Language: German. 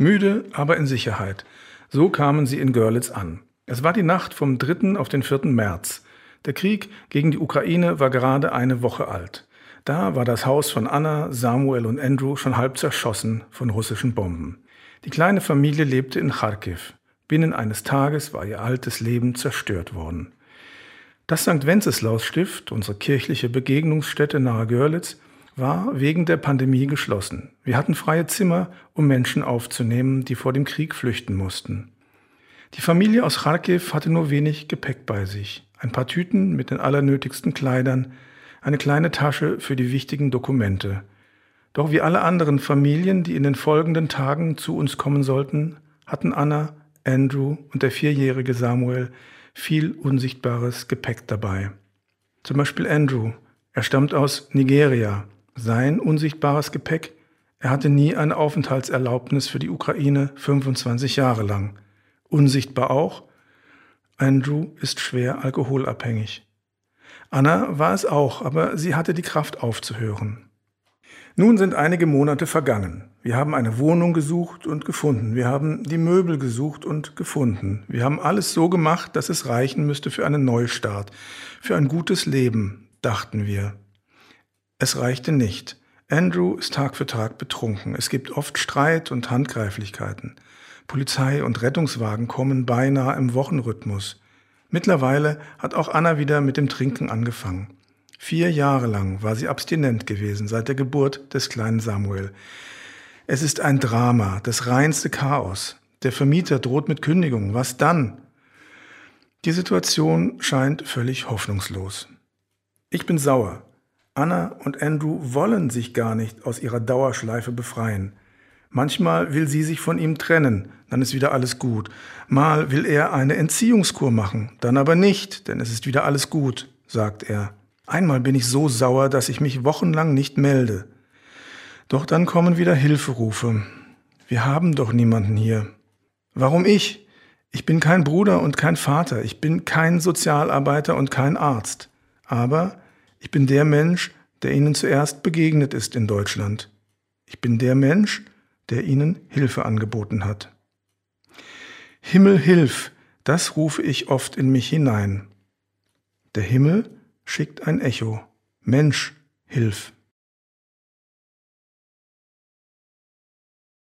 Müde, aber in Sicherheit. So kamen sie in Görlitz an. Es war die Nacht vom 3. auf den 4. März. Der Krieg gegen die Ukraine war gerade eine Woche alt. Da war das Haus von Anna, Samuel und Andrew schon halb zerschossen von russischen Bomben. Die kleine Familie lebte in Charkiw. Binnen eines Tages war ihr altes Leben zerstört worden. Das St. Wenceslaus-Stift, unsere kirchliche Begegnungsstätte nahe Görlitz, war wegen der Pandemie geschlossen. Wir hatten freie Zimmer, um Menschen aufzunehmen, die vor dem Krieg flüchten mussten. Die Familie aus Charkiw hatte nur wenig Gepäck bei sich. Ein paar Tüten mit den allernötigsten Kleidern, eine kleine Tasche für die wichtigen Dokumente. Doch wie alle anderen Familien, die in den folgenden Tagen zu uns kommen sollten, hatten Anna, Andrew und der 4-jährige Samuel viel unsichtbares Gepäck dabei. Zum Beispiel Andrew. Er stammt aus Nigeria. Sein unsichtbares Gepäck: er hatte nie eine Aufenthaltserlaubnis für die Ukraine 25 Jahre lang. Unsichtbar auch: Andrew ist schwer alkoholabhängig. Anna war es auch, aber sie hatte die Kraft aufzuhören. Nun sind einige Monate vergangen. Wir haben eine Wohnung gesucht und gefunden. Wir haben die Möbel gesucht und gefunden. Wir haben alles so gemacht, dass es reichen müsste für einen Neustart, für ein gutes Leben, dachten wir. Es reichte nicht. Andrew ist Tag für Tag betrunken. Es gibt oft Streit und Handgreiflichkeiten. Polizei und Rettungswagen kommen beinahe im Wochenrhythmus. Mittlerweile hat auch Anna wieder mit dem Trinken angefangen. 4 Jahre lang war sie abstinent gewesen, seit der Geburt des kleinen Samuel. Es ist ein Drama, das reinste Chaos. Der Vermieter droht mit Kündigung. Was dann? Die Situation scheint völlig hoffnungslos. Ich bin sauer. Anna und Andrew wollen sich gar nicht aus ihrer Dauerschleife befreien. Manchmal will sie sich von ihm trennen, dann ist wieder alles gut. Mal will er eine Entziehungskur machen, dann aber nicht, denn es ist wieder alles gut, sagt er. Einmal bin ich so sauer, dass ich mich wochenlang nicht melde. Doch dann kommen wieder Hilferufe. Wir haben doch niemanden hier. Warum ich? Ich bin kein Bruder und kein Vater. Ich bin kein Sozialarbeiter und kein Arzt. Aber ich bin der Mensch, der Ihnen zuerst begegnet ist in Deutschland. Ich bin der Mensch, der Ihnen Hilfe angeboten hat. Himmel, hilf! Das rufe ich oft in mich hinein. Der Himmel schickt ein Echo. Mensch, hilf!